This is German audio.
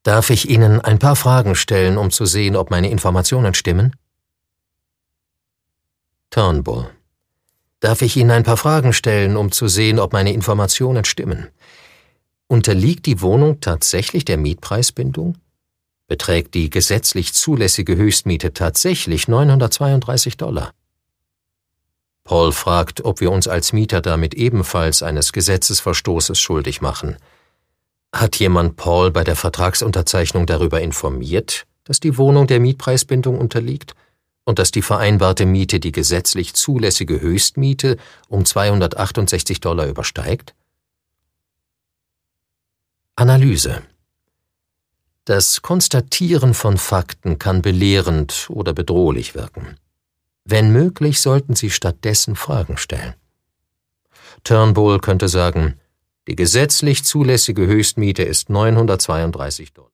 Darf ich Ihnen ein paar Fragen stellen, um zu sehen, ob meine Informationen stimmen? Turnbull: Darf ich Ihnen ein paar Fragen stellen, um zu sehen, ob meine Informationen stimmen? Unterliegt die Wohnung tatsächlich der Mietpreisbindung? Beträgt die gesetzlich zulässige Höchstmiete tatsächlich $932? Paul fragt, ob wir uns als Mieter damit ebenfalls eines Gesetzesverstoßes schuldig machen. Hat jemand Paul bei der Vertragsunterzeichnung darüber informiert, dass die Wohnung der Mietpreisbindung unterliegt und dass die vereinbarte Miete die gesetzlich zulässige Höchstmiete um $268 übersteigt? Analyse: Das Konstatieren von Fakten kann belehrend oder bedrohlich wirken. Wenn möglich, sollten Sie stattdessen Fragen stellen. Turnbull könnte sagen: Die gesetzlich zulässige Höchstmiete ist $932.